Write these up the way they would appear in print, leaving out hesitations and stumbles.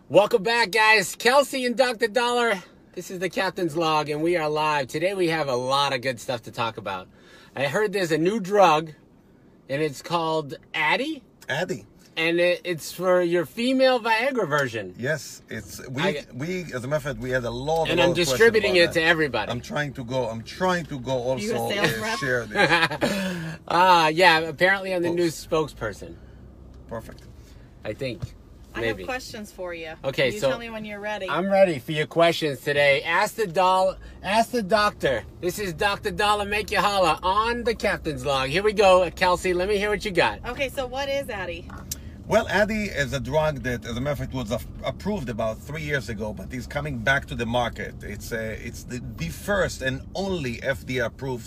Welcome back, guys. Kelsey and Dr. Dollar. This is the Captain's Log, and we are live. Today we have a lot of good stuff to talk about. I heard there's a new drug, and it's called Addy. Addy. And it's for your female Viagra version. Yes, it's we as a matter of fact, we had a lot of. And I'm distributing it to everybody. I'm trying to go also You a sales rep? share this. Yeah, apparently I'm the new spokesperson. Perfect. I think. I Maybe. have questions for you. Okay, you so tell me when you're ready. I'm ready for your questions today. Ask the doctor. This is Dr. Dollar Make You Holla on the Captain's Log. Here we go, Kelsey. Let me hear what you got. Okay, so what is Addy? Well, Addy is a drug that, as a matter of fact, was approved about 3 years ago, but is coming back to the market. It's the first and only FDA-approved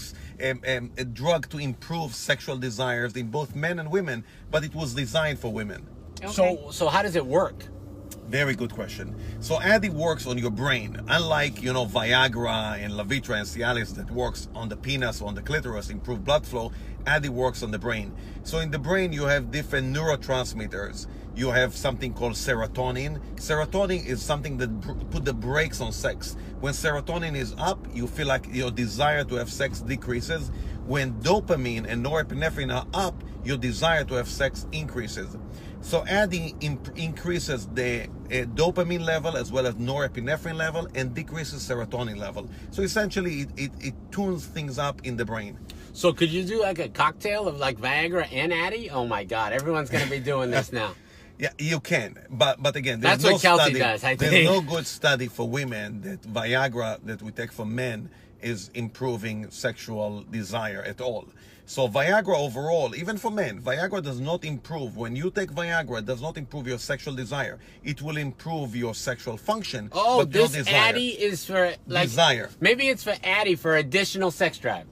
a drug to improve sexual desires in both men and women, but it was designed for women. Okay. So how does it work? Very good question. So Addy works on your brain. Unlike, Viagra and Levitra and Cialis that works on the penis, on the clitoris, improve blood flow, Addy works on the brain. So in the brain, you have different neurotransmitters. You have something called serotonin. Serotonin is something that put the brakes on sex. When serotonin is up, you feel like your desire to have sex decreases. When dopamine and norepinephrine are up, your desire to have sex increases. So Addy increases the dopamine level as well as norepinephrine level and decreases serotonin level. So essentially, it tunes things up in the brain. So could you do like a cocktail of like Viagra and Addy? Oh my God, everyone's going to be doing this now. Yeah, you can, but again, there's That's no what Kelsey study. does, I There's think. no good study for women that Viagra that we take for men is improving sexual desire at all. So Viagra overall, even for men, Viagra does not improve. When you take Viagra, it does not improve your sexual desire. It will improve your sexual function. Oh, but this your desire. Addy is for like Desire. Maybe it's for Addy for additional sex drive.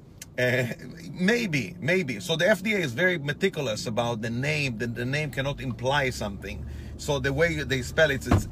Maybe. So the FDA is very meticulous about the name. The name cannot imply something. So the way they spell it, it's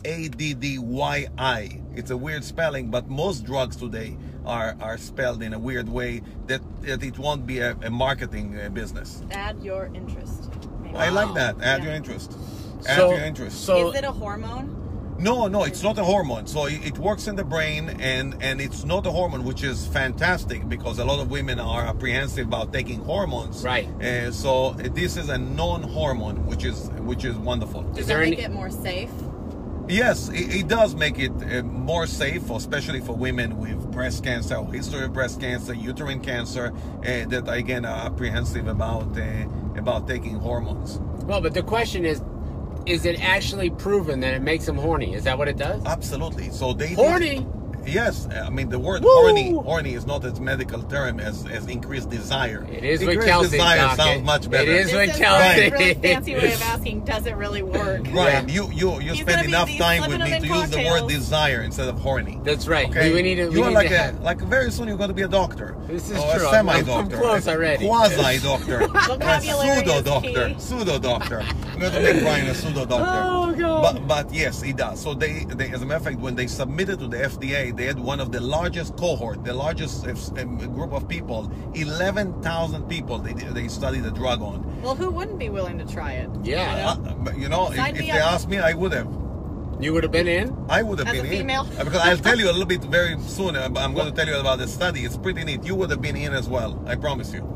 ADDYI. It's a weird spelling, but most drugs today are spelled in a weird way that it won't be a marketing business. Add your interest. Maybe. I like that. Add Yeah. your interest. Add your interest. So Is it a hormone? No, it's not a hormone. So it works in the brain, and it's not a hormone, which is fantastic because a lot of women are apprehensive about taking hormones. Right. So this is a non-hormone, which is wonderful. Does there that make any- it more safe? Yes, it does make it more safe, especially for women with breast cancer or history of breast cancer, uterine cancer, that again are apprehensive about taking hormones. well, but the question is it actually proven that it makes them horny? Is that what it does? Absolutely. So they Horny? Yes, I mean the word Woo! horny is not as medical term as increased desire. It is with Increased Kelsey. desire Doc. sounds much better. It is This with is Kelsey. a really fancy way of asking, does it really work? Right, Yeah. you He's spend gonna be enough time with slipping me them to in use the word cocktails. desire instead of horny. That's right. Okay, We need to. We you are need like to have, like very soon you're going to be a doctor. This is or true. A I'm semi-doctor. close already. Quasi doctor. Vocabulary is Pseudo-doctor. key. Pseudo-doctor. I'm going to make Brian a pseudo-doctor. Oh, God. But yes, it does. So they, as a matter of fact, when they submitted to the FDA, they had one of the largest cohort, the largest group of people, 11,000 people they studied the drug on. Well, who wouldn't be willing to try it? Yeah. But Sign if me they up. asked me, I would have. You would have been in? I would have As been a female? in. Because I'll tell you a little bit very soon. I'm going to tell you about the study. It's pretty neat. You would have been in as well. I promise you.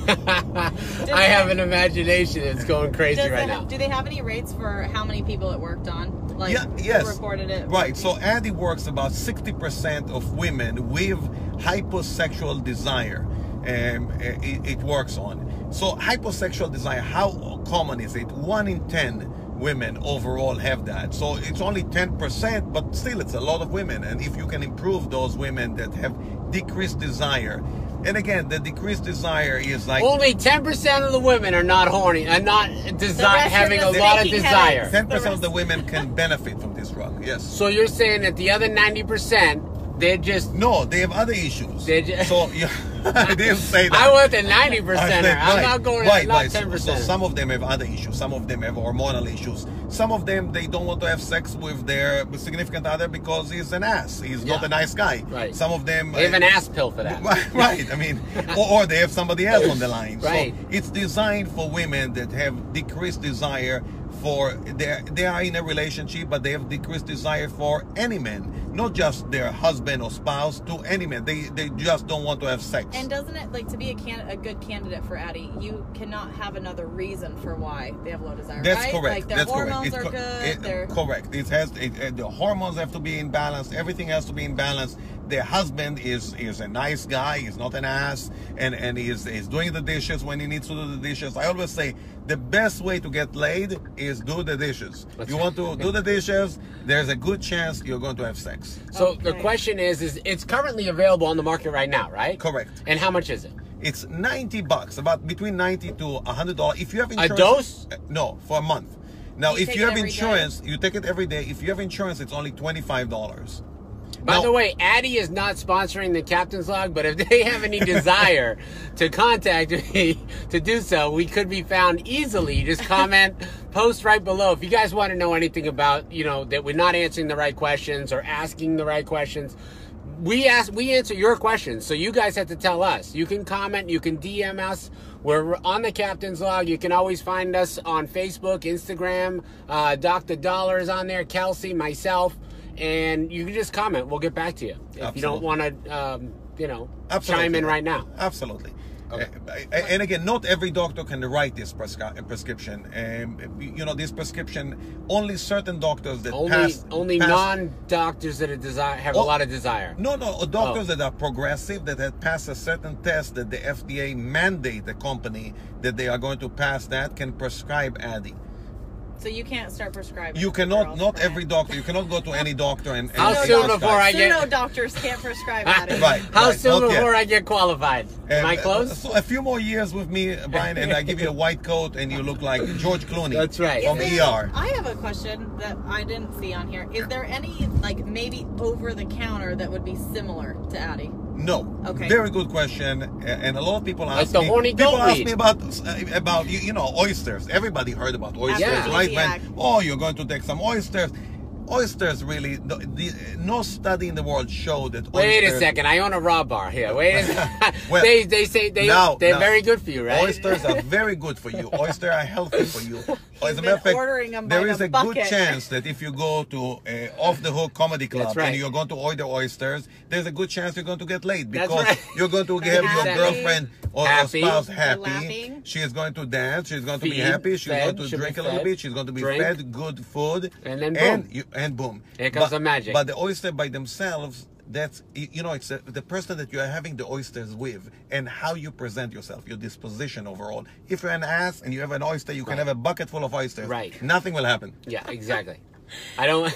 I have an imagination that's going crazy right now. Do they have any rates for how many people it worked on? Like, Yes. who reported it? Right. So Addy works about 60% of women with hyposexual desire. It works on. So hyposexual desire, how common is it? 1 in 10 women overall have that. So it's only 10%, but still it's a lot of women. And if you can improve those women that have decreased desire, and again, the decreased desire is like Only 10% of the women are not horny and not rest having are a just lot of making desire. headaches. 10% of the women can benefit from this drug. Yes. So you're saying that the other 90%, they're just... No, they have other issues. So yeah, I didn't say that. I want the 90%er. I said, I'm not going to not 10%. So some of them have other issues. Some of them have hormonal issues. Some of them, they don't want to have sex with their significant other because he's an ass. He's not a nice guy. Right. Some of them... They have an ass pill for that. Right. I mean, or they have somebody else on the line. Right. So it's designed for women that have decreased desire for they are in a relationship, but they have decreased desire for any man, not just their husband or spouse, to any man. They just don't want to have sex. And doesn't it, like, to be a good candidate for Addie, you cannot have another reason for why they have low desire, That's right? correct. Like, their That's hormones correct. are good. They're... Correct. The hormones have to be in balance. Everything has to be in balance. Their husband is a nice guy. He's not an ass, and he's doing the dishes when he needs to do the dishes. I always say the best way to get laid is do the dishes. You want to do the dishes, there's a good chance you're going to have sex. So the question is it's currently available on the market right now, right? Correct. And how much is it? It's $90, about between $90 to $100. If you have insurance, dose? No, for a month. Now, You if take you it have every insurance, you take it every day. If you have insurance, it's only $25. By the way, Addie is not sponsoring the Captain's Log, but if they have any desire to contact me to do so, we could be found easily. Just comment, post right below. If you guys want to know anything about, that we're not answering the right questions or asking the right questions, we answer your questions. So you guys have to tell us. You can comment, you can DM us. We're on the Captain's Log. You can always find us on Facebook, Instagram. Dr. Dollar is on there, Kelsey, myself. And you can just comment. We'll get back to you if you don't want to, chime in right now. Absolutely. Okay. And again, not every doctor can write this prescription. This prescription, only certain doctors that pass non-doctors that have a lot of desire. No, doctors that are progressive, that have passed a certain test that the FDA mandate the company that they are going to pass that, can prescribe Addie. So you can't start prescribing. You cannot, not every doctor. You cannot go to any doctor and How soon before I get... Pseudo doctors can't prescribe Addie. Right. How soon before I get qualified? Am I close? So a few more years with me, Brian, and I give you a white coat and you look like George Clooney. That's right. From ER. I have a question that I didn't see on here. Is there any, like, maybe over the counter that would be similar to Addie? No. Okay. Very good question, and a lot of people ask the me. horny People goat ask weed. me about oysters. Everybody heard about oysters, Yeah. right? Yeah. You're going to take some oysters. Oysters really, no study in the world showed that. Wait oysters, a second, I own a raw bar here. Wait a second. Well, they say they're very good for you, right? Oysters are very good for you. Oysters are healthy for you. As a matter of fact, ordering them by there is the a bucket. good chance that if you go to Off the Hook Comedy Club That's right. and you're going to order oysters, there's a good chance you're going to get laid That's because right. you're going to have your Happy. girlfriend or Happy. spouse They're happy. laughing. She is going to dance. She's going to be Feed, happy. She's fed, going to she'll be drink a little fed, bit. She's going to be drink. fed good food. And then boom. And boom. Here comes the magic. But the oyster by themselves, that's, it's the person that you are having the oysters with and how you present yourself, your disposition overall. If you're an ass and you have an oyster, you can have a bucket full of oysters. Right. Nothing will happen. Yeah, exactly. I don't.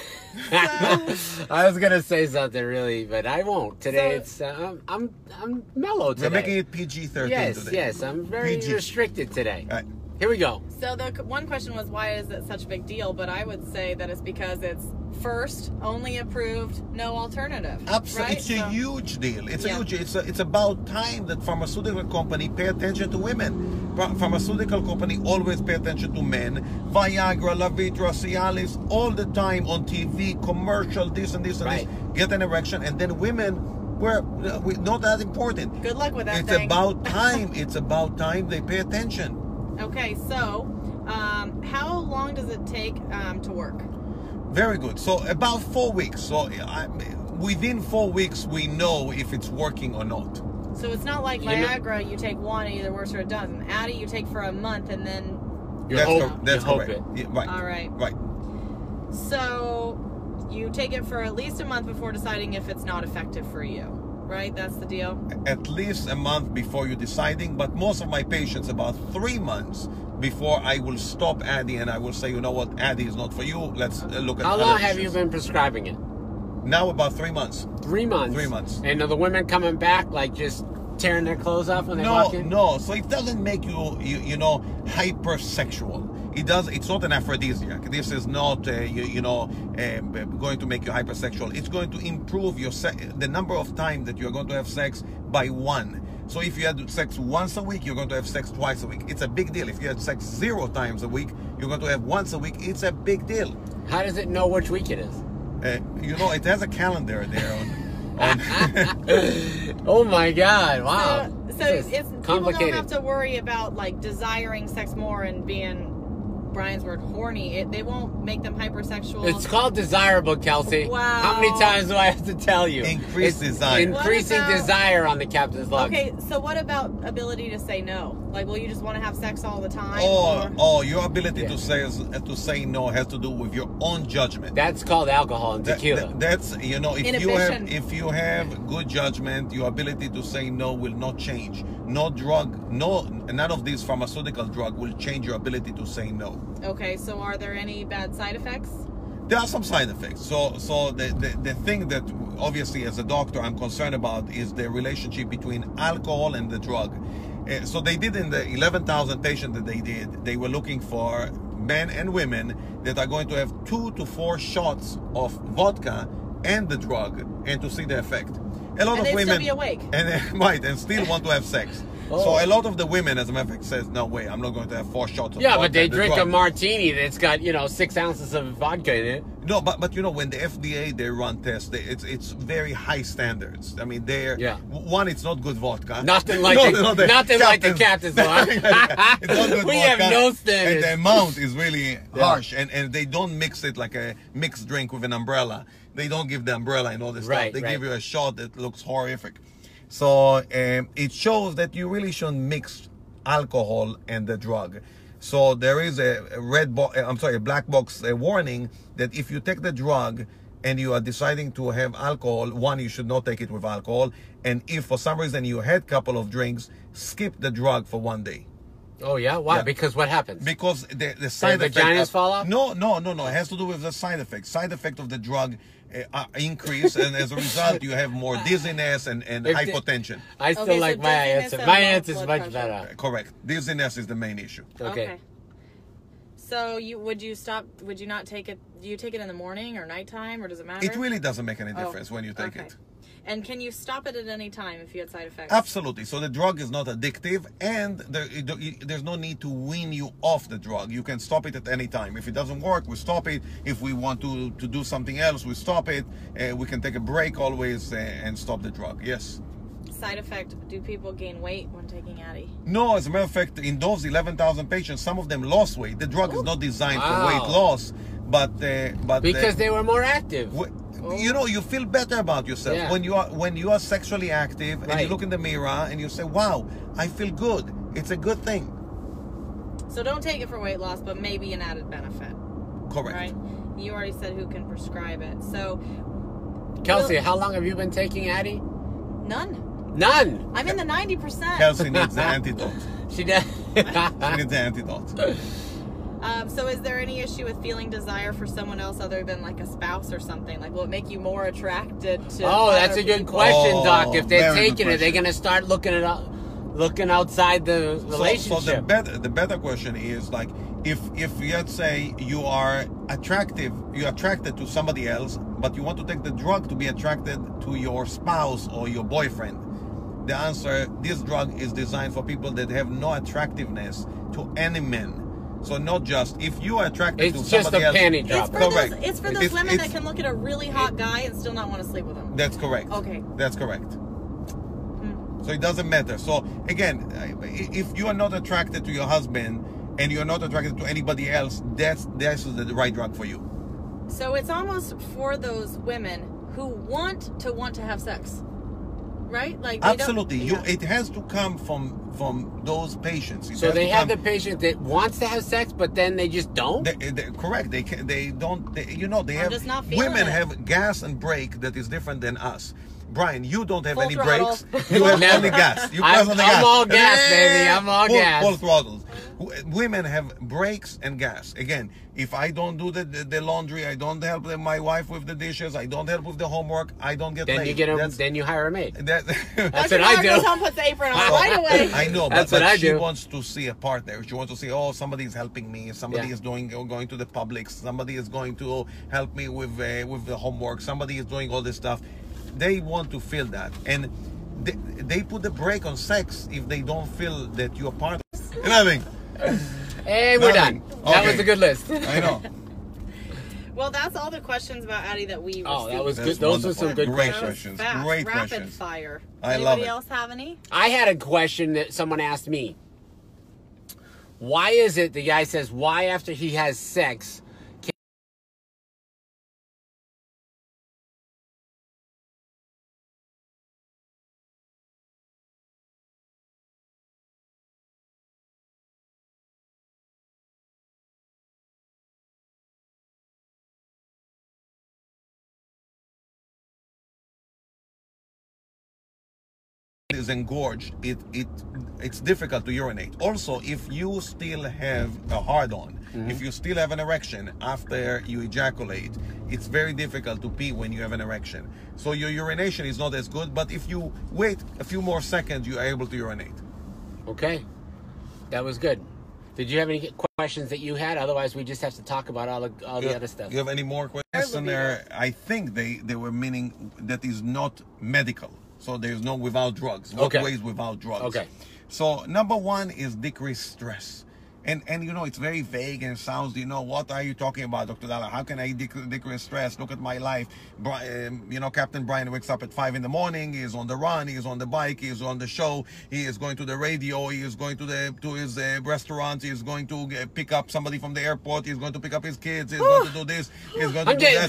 I was gonna say something really, but I won't today. I'm mellow today. We're making it PG-13 Yes, today. yes. I'm very PG. restricted today. Right. Here we go. So the one question was, why is it such a big deal? But I would say that it's because it's first, only approved, no alternative. Absolutely, Right? it's a huge deal. It's Yeah. a huge. It's about time that pharmaceutical company pay attention to women. Pharmaceutical company always pay attention to men. Viagra, Levitra, Cialis, all the time on TV, commercial, this and this and Right. this. Get an erection, and then women, we're not that important. Good luck with that It's thing. about time. It's about time they pay attention. Okay, so how long does it take to work? Very good. So about 4 weeks. So within 4 weeks, we know if it's working or not. So it's not like Viagra, you take one and either works or it doesn't. Addie, you take for a month and then... That's That's hope correct. it. Yeah, right. All right. Right. So you take it for at least a month before deciding if it's not effective for you, right? That's the deal? At least a month before you're deciding, but most of my patients about 3 months before I will stop Addie and I will say, you know what, Addie is not for you. Let's look at How other long have you issues. been prescribing it? Now about 3 months. 3 months. 3 months. And are the women coming back like just tearing their clothes off when they walk in? No. So it doesn't make you hypersexual. It does. It's not an aphrodisiac. This is not going to make you hypersexual. It's going to improve the number of times that you're going to have sex by 1. So if you had sex once a week, you're going to have sex twice a week. It's a big deal. If you had sex 0 times a week, you're going to have once a week. It's a big deal. How does it know which week it is? It has a calendar there. Oh my God! Wow. So This is people don't complicated. have to worry about like desiring sex more and being Brian's word, horny, they won't make them hypersexual. It's called desirable, Kelsey. Wow. How many times do I have to tell you? Increased It's desire. Increasing What about- desire on the captain's log. Okay, so what about ability to say no? Like, will you just want to have sex all the time? Your ability Yeah. to say no has to do with your own judgment. That's called alcohol and tequila. That's if Inhibition. you have good judgment, your ability to say no will not change. No drug, none of these pharmaceutical drug will change your ability to say no. Okay, so are there any bad side effects? There are some side effects. So the thing that obviously as a doctor I'm concerned about is the relationship between alcohol and the drug. So they did in the 11,000 patients that they were looking for men and women that are going to have 2 to 4 shots of vodka and the drug and to see the effect. A lot And of they'd women still be awake. and still want to have sex. Oh. So a lot of the women, as a matter of fact, says, no way, I'm not going to have 4 shots of Yeah, vodka but they and the drink a drug." martini that's got 6 ounces of vodka in it. No, but when the FDA they run tests, it's very high standards. I mean, one, it's not good vodka. Nothing like the captain's log. It's not good We vodka, have no standards. and the amount is really harsh, and they don't mix it like a mixed drink with an umbrella. They don't give the umbrella and all this Right, stuff. They right. give you a shot that looks horrific. So it shows that you really shouldn't mix alcohol and the drug. So there is a black box warning that if you take the drug and you are deciding to have alcohol, one, you should not take it with alcohol. And if for some reason you had a couple of drinks, skip the drug for 1 day. Oh, yeah? Why? Yeah. Because what happens? Because the side effect... vaginas fall off? No. It has to do with the side effect. Side effect of the drug increase, and as a result, you have more dizziness and hypotension. I still Okay, so like my dizziness answer. and My low answer is blood much pressure. better. Correct. Dizziness is the main issue. Okay. So would you not take it? Do you take it in the morning or nighttime, or does it matter? It really doesn't make any difference when you take okay. it. And can you stop it at any time if you had side effects? Absolutely. So the drug is not addictive, and there's no need to wean you off the drug. You can stop it at any time. If it doesn't work, we stop it. If we want to do something else, we stop it. We can take a break always and stop the drug. Yes. Side effect, do people gain weight when taking Addy? No, as a matter of fact, in those 11,000 patients, some of them lost weight. The drug is not designed Wow. for weight loss, but Because they were more active. you feel better about yourself Yeah. when you are sexually active and you Right. look in the mirror and you say, "Wow, I feel good." It's a good thing. So don't take it for weight loss, but maybe an added benefit, Correct. right? You already said who can prescribe it. So Kelsey, how long have you been taking Addy? none. None. I'm in the 90%. Kelsey needs the antidote. She does. She needs the antidote. So is there any issue with feeling desire for someone else other than like a spouse or something? Like, will it make you more attracted to Oh, that's other a good people? question, Oh, Doc. If they're very good taking it, they're question. gonna start looking outside the So relationship. the better question is like if let's say you're attracted to somebody else, but you want to take the drug to be attracted to your spouse or your boyfriend. The answer: this drug is designed for people that have no attractiveness to any men. So not just if you are attracted It's to just somebody a else. panty It's dropper. for Correct. those, it's for those women that can look at a really hot guy and still not want to sleep with him. That's correct. Okay. That's correct. So it doesn't matter. So again, if you are not attracted to your husband and you're not attracted to anybody else, that's the right drug for you. So it's almost for those women who want to have sex, right? Like they don't- Absolutely. yeah. It has to come from those patients. It So has they to have the come- patient that wants to have sex, but then they just don't. correct. They don't. They I'm just not feeling women it. have gas and brake that is different than us. Brian, you don't have Full any throttle. brakes. You have Never. only gas. You I'm- press on the I'm gas. all gas, baby. I'm all gas. Full throttles. Women have brakes and gas. Again, if I don't do the laundry, I don't help my wife with the dishes, I don't help with the homework, I don't get Then laid. you get That's- then you hire a maid. that, That's Dr. what I Mara do. goes home, puts the apron on right away. I know, That's but what I she do. wants to see a partner. She wants to see, oh, somebody is helping me. Somebody Yeah. is going to the Publix. Somebody is going to help me with the homework. Somebody is doing all this stuff. They want to feel that, and they put the brake on sex if they don't feel that you're part of it. Nothing. Hey, we're Nothing. done. That Okay. was a good list. I know. Well, that's all the questions about Addy that we received. Oh, that was That's good. Those were some wonderful. good Great questions. That was fast. Great Rapid questions. fire. I Anybody love it. else have any? I had a question that someone asked me. Why is it, the guy says, why after he has sex, is engorged, it's difficult to urinate. Also, if you still have a hard-on, if you still have an erection after you ejaculate, it's very difficult to pee when you have an erection. So your urination is not as good, but if you wait a few more seconds, you are able to urinate. Okay, that was good. Did you have any questions that you had? Otherwise, we just have to talk about all the other stuff. You have any more questions there? I think they were meaning that is not medical. So there's no without drugs. What Okay. ways without drugs? Okay. So number one is decrease stress. And you know, it's very vague and sounds, you know, what are you talking about, Dr. Dalla? How can I decrease stress? Look at my life. You know, Captain Brian wakes up at 5 in the morning. He is on the run. He is on the bike. He is on the show. He is going to the radio. He is going to his restaurant. He is going to pick up somebody from the airport. He is going to pick up his kids. He is going to do this. He is going to do that.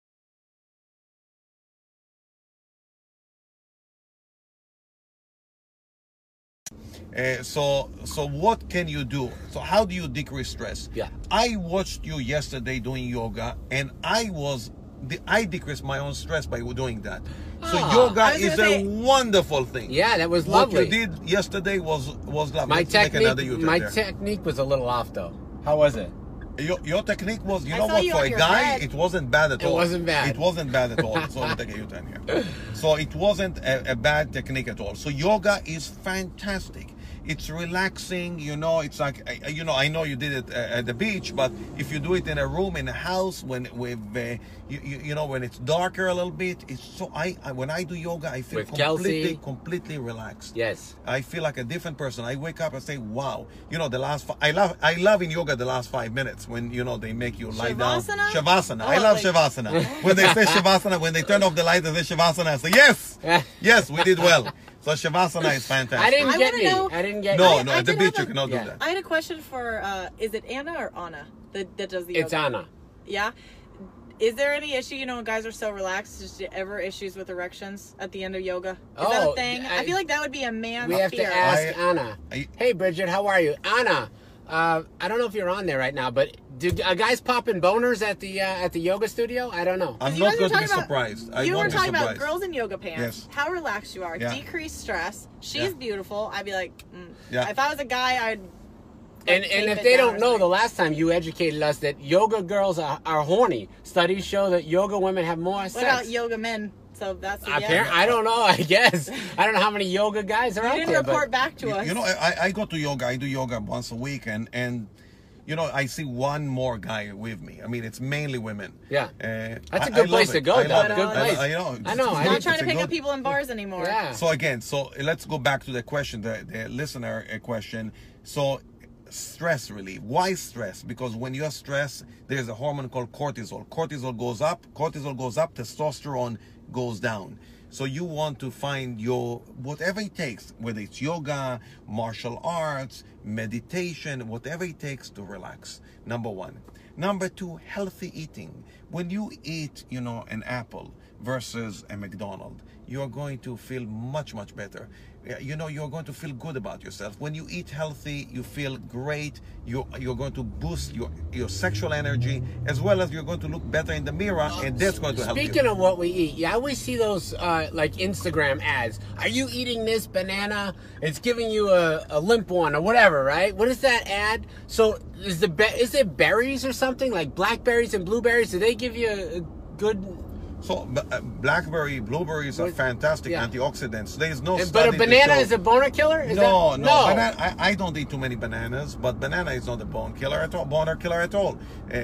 So what can you do? So how do you decrease stress? Yeah. I watched you yesterday doing yoga, and I decreased my own stress by doing that. So yoga I was is gonna a say- wonderful thing. Yeah, that was lovely. What you did yesterday was lovely. My Let's make another technique, U-turn my there. technique was a little off, though. How was it? Your technique was, you I know saw what, you for on a your guy, head. it wasn't bad at It all. wasn't bad. It wasn't bad at all. So we'll take a U-turn here. So it wasn't a bad technique at all. So yoga is fantastic. It's relaxing, you know, it's like, you know, I know you did it at the beach, but if you do it in a room, in a house, when you know, when it's darker a little bit, it's so, when I do yoga, I feel With Kelsey. completely relaxed. Yes. I feel like a different person. I wake up and say, wow, you know, I love in yoga the last 5 minutes when, you know, they make you lie down. Shavasana? Shavasana. Oh, I love like- Shavasana. When they say Shavasana, when they turn off the light and say Shavasana, I say, yes, yes, we did well. So Shavasana is fantastic. I didn't I get wanna me. know- I didn't get No, me. no, I at the did beach have you a- cannot Yeah. do that. I had a question for, is it Anna or Anna that does the yoga? It's Anna. Yeah. Is there any issue, you know, when guys are so relaxed, just ever issues with erections at the end of yoga? Is that Oh, a thing? I feel like that would be a man's We have fear. to ask Anna. I- Hey, Bridget, how are you? Anna, I don't know if you're on there right now, but do guys popping boners at the yoga studio? I don't know. I'm You not guys were going to be talking about- surprised. I You were won't be talking about surprised. girls in yoga pants. Yes. How relaxed you are. Yeah. Decrease stress. She's Yeah. beautiful. I'd be like, Yeah. if I was a guy, I'd. And tape if it they down don't or know, the something. last time you educated us that yoga girls are horny. Studies show that yoga women have more What sex. about yoga men? So that's a yes. I don't know. I guess I don't know how many yoga guys are You out didn't there. report But back to us. You know, I go to yoga. I do yoga once a week, and you know, I see one more guy with me. I mean, it's mainly women. Yeah. That's That's a good place to go, I though. love Good it. place. I know. I know. I'm not trying to It's a pick up good- people in bars anymore. yeah. So again, let's go back to the question, the listener question. So stress relief. Why stress? Because when you're stressed, there's a hormone called cortisol. Cortisol goes up, testosterone goes down. So you want to find your, whatever it takes, whether it's yoga, martial arts, meditation, whatever it takes to relax. Number one. Number two, healthy eating. When you eat, you know, an apple versus a McDonald's, you're going to feel much, much better. You know, you're going to feel good about yourself. When you eat healthy, you feel great. You're going to boost your sexual energy, as well as you're going to look better in the mirror, and that's going to help you. Speaking of what we eat, yeah, I always see those like Instagram ads. Are you eating this banana? It's giving you a limp one or whatever, right? What is that ad? So is it berries or something like blackberries and blueberries? Do they give you a good? So blackberry, blueberries are fantastic Yeah. antioxidants. There is no But study a to banana show- is a boner killer? Is No. that, I don't eat too many bananas, but banana is not a boner killer at all.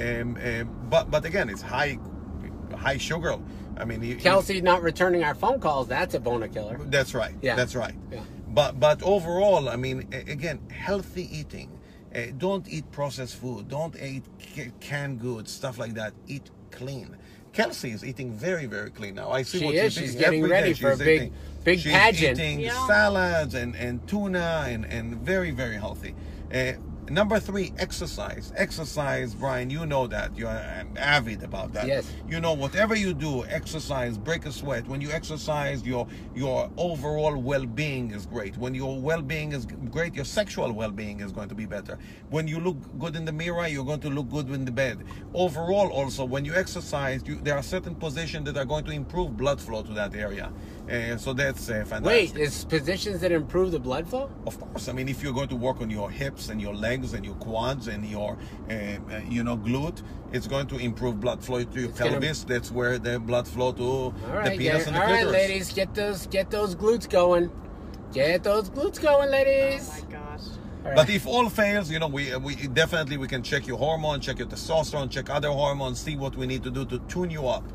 But again, it's high sugar. I mean, Kelsey not returning our phone calls. That's a boner killer. that's right. Yeah. That's right. Yeah. But overall, I mean, again, healthy eating. Don't eat processed food. Don't eat canned goods, stuff like that. Eat clean. Kelsey is eating very, very clean now. I see She what is. she's She's eating. getting Every ready day for a she's big- eating. big She's pageant. eating Yeah. salads and tuna and very, very healthy. Number 3, exercise. Exercise, Brian, you know that. You're avid about that. Yes. You know, whatever you do, exercise, break a sweat. When you exercise, your overall well-being is great. When your well-being is great, your sexual well-being is going to be better. When you look good in the mirror, you're going to look good in the bed. Overall, also, when you exercise, there are certain positions that are going to improve blood flow to that area. So that's fantastic. Wait, is positions that improve the blood flow? Of course. I mean, if you're going to work on your hips and your legs and your quads and your, glute, it's going to improve blood flow to your pelvis. That's where the blood flow to the penis and the clitoris. All right, ladies, get those glutes going. Get those glutes going, ladies. Oh my gosh. All right. But if all fails, we definitely can check your hormone, check your testosterone, check other hormones, see what we need to do to tune you up.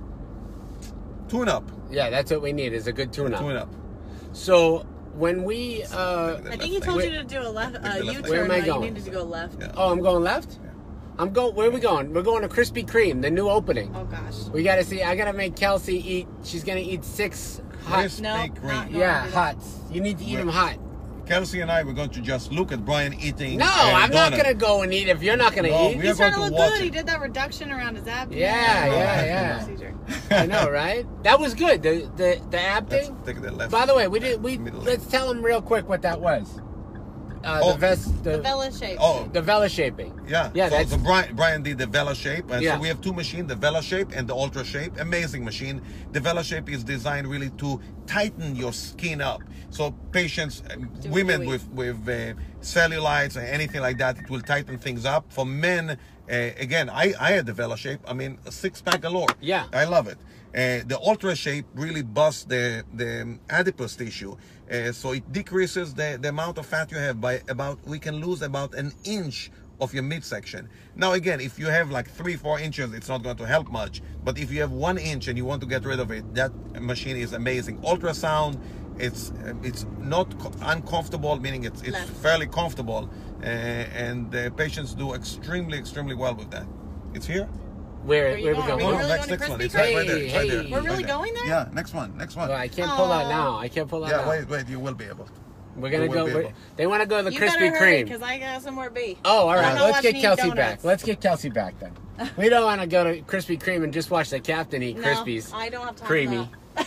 Tune up. Yeah, that's what we need, is a good tune-up. Tune up. So when we I think he told you to do a left U-turn. Where am I but going? You needed to go left. Yeah. I'm going left? Yeah. Where are we going? We're going to Krispy Kreme, the new opening. Oh gosh. We gotta see, I gotta make Kelsey eat, she's gonna eat 6 hot. Krispy No, Kreme. not- Yeah, do that. hot. You need to eat them hot. Kelsey and I, we're going to just look at Brian eating. No, I'm not donut. gonna go and eat if you're not gonna No, eat. we are He's trying to going look to watch good. He it. did that reduction around his abdomen. Yeah. Procedure. I know, right? That was good. The ab Let's thing. take the left. By the way, Middle. let's tell them real quick what that was. Oh. The Vela shape. Oh, the Vela shaping. yeah. Yeah, So, that's so Brian did the Vela shape. And Yeah. so we have 2 machines, the Vela shape and the Ultra shape. Amazing machine. The Vela shape is designed really to tighten your skin up. So patients, women dewy. with cellulites or anything like that, it will tighten things up. For men, again, I had the Vela shape. I mean, a 6-pack galore. Yeah. I love it. The Ultra shape really busts the adipose tissue. So it decreases the amount of fat you have by we can lose about 1 inch of your midsection. Now again, if you have like 3-4 inches, it's not going to help much. But if you have 1 inch and you want to get rid of it, that machine is amazing. Ultrasound, it's not uncomfortable, meaning it's Left. fairly comfortable, and the patients do extremely well with that. It's here. where you we going? going? Are we really next going to one. Krispy It's right Kreme? there. It's right there. Hey, We're really Right there. going there? Yeah, next one. Well, I can't pull out now. I can't pull out Yeah, now. wait, you will be able. We're gonna You will go. be able. They want to go to the You Krispy better hurry, Kreme. because I got somewhere to be. Oh, all I'm right. not Let's get watching Kelsey donuts. back. Let's get Kelsey back then. We don't want to go to Krispy Kreme and just watch the captain eat No, Krispies. I don't have time Creamy. for that.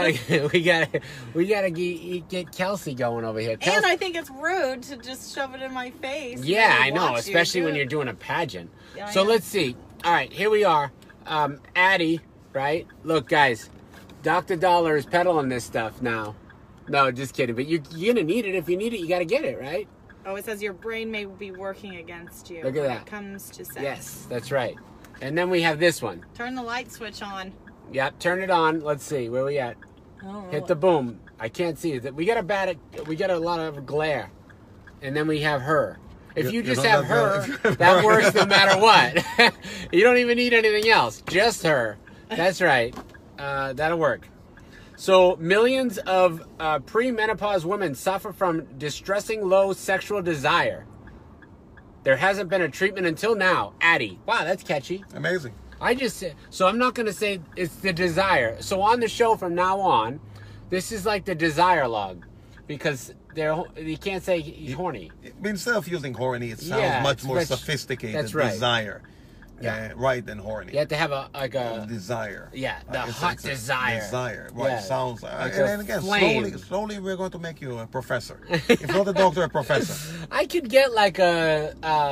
We gotta get Kelsey going over here. And I think it's rude to just shove it in my face. Yeah, I and know, watch especially you when do you're it. doing a pageant. Yeah, I So am. let's see. All right, here we are. Addie, right? Look, guys, Dr. Dollar is peddling this stuff now. No, just kidding. But you're gonna need it. If you need it, you gotta get it, right? Oh, it says your brain may be working against you Look at when that. it comes to sex. Yes, that's right. And then we have this one. Turn the light switch on. Yep, turn it on. Let's see where we at. Oh, Hit the boom. I can't see it. We got a lot of glare. And then we have her. If you just don't have have her, her. that works no matter what. You don't even need anything else. Just her. That's right. That'll work. So millions of premenopause women suffer from distressing low sexual desire. There hasn't been a treatment until now. Addie. Wow, that's catchy. Amazing. So I'm not going to say it's the desire. So on the show from now on, this is like the desire log, because you can't say he's horny. Instead of using horny, it sounds Yeah, much it's more much- sophisticated. that's right. Desire. Yeah. Right than horny. You have to have a Desire. Yeah, the It's- hot it's a desire. Desire. Right. Yeah. Sounds. Like and a then again, flame. slowly, we're going to make you a professor. If not a doctor, a professor. I could get like a